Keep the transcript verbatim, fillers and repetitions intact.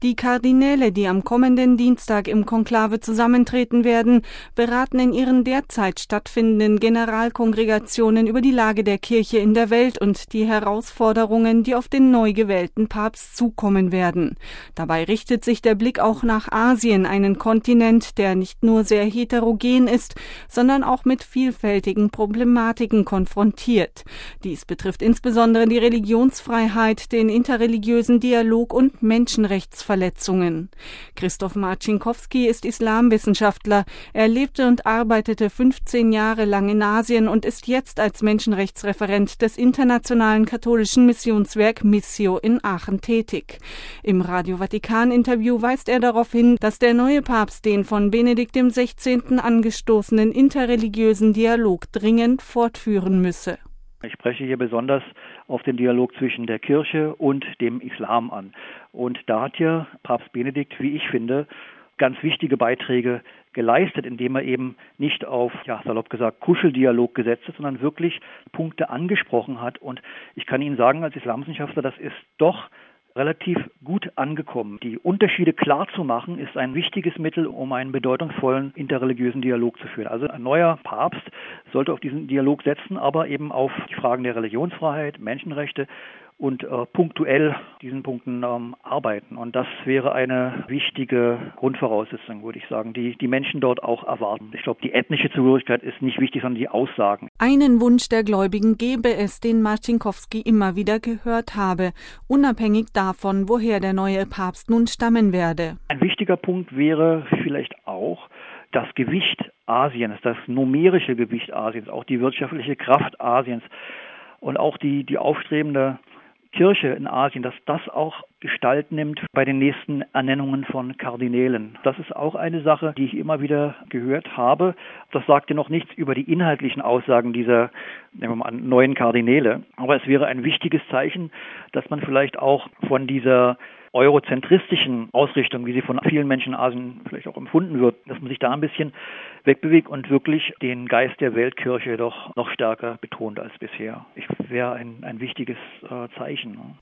Die Kardinäle, die am kommenden Dienstag im Konklave zusammentreten werden, beraten in ihren derzeit stattfindenden Generalkongregationen über die Lage der Kirche in der Welt und die Herausforderungen, die auf den neu gewählten Papst zukommen werden. Dabei richtet sich der Blick auch nach Asien, einen Kontinent, der nicht nur sehr heterogen ist, sondern auch mit vielfältigen Problematiken konfrontiert. Dies betrifft insbesondere die Religionsfreiheit, den interreligiösen Dialog und Menschenrechtsverletzungen. Verletzungen. Christoph Marcinkowski ist Islamwissenschaftler. Er lebte und arbeitete fünfzehn Jahre lang in Asien und ist jetzt als Menschenrechtsreferent des internationalen katholischen Missionswerk Missio in Aachen tätig. Im Radio Vatikan-Interview weist er darauf hin, dass der neue Papst den von Benedikt dem Sechzehnten angestoßenen interreligiösen Dialog dringend fortführen müsse. Ich spreche hier besonders auf den Dialog zwischen der Kirche und dem Islam an. Und da hat ja Papst Benedikt, wie ich finde, ganz wichtige Beiträge geleistet, indem er eben nicht auf, ja, salopp gesagt, Kuscheldialog gesetzt hat, sondern wirklich Punkte angesprochen hat. Und ich kann Ihnen sagen, als Islamwissenschaftler, das ist doch relativ gut angekommen. Die Unterschiede klar zu machen, ist ein wichtiges Mittel, um einen bedeutungsvollen interreligiösen Dialog zu führen. Also ein neuer Papst sollte auf diesen Dialog setzen, aber eben auf die Fragen der Religionsfreiheit, Menschenrechte und äh, punktuell diesen Punkten ähm, arbeiten. Und das wäre eine wichtige Grundvoraussetzung, würde ich sagen, die die Menschen dort auch erwarten. Ich glaube, die ethnische Zugehörigkeit ist nicht wichtig, sondern die Aussagen. Einen Wunsch der Gläubigen gäbe es, den Marcinkowski immer wieder gehört habe, unabhängig davon, woher der neue Papst nun stammen werde. Ein wichtiger Punkt wäre vielleicht auch das Gewicht Asiens, das numerische Gewicht Asiens, auch die wirtschaftliche Kraft Asiens und auch die, die aufstrebende Kirche in Asien, dass das auch Gestalt nimmt bei den nächsten Ernennungen von Kardinälen. Das ist auch eine Sache, die ich immer wieder gehört habe. Das sagte noch nichts über die inhaltlichen Aussagen dieser, nehmen wir mal an, neuen Kardinäle. Aber es wäre ein wichtiges Zeichen, dass man vielleicht auch von dieser eurozentristischen Ausrichtung, wie sie von vielen Menschen in Asien vielleicht auch empfunden wird, dass man sich da ein bisschen wegbewegt und wirklich den Geist der Weltkirche doch noch stärker betont als bisher. Ich wäre ein, ein wichtiges äh, Zeichen.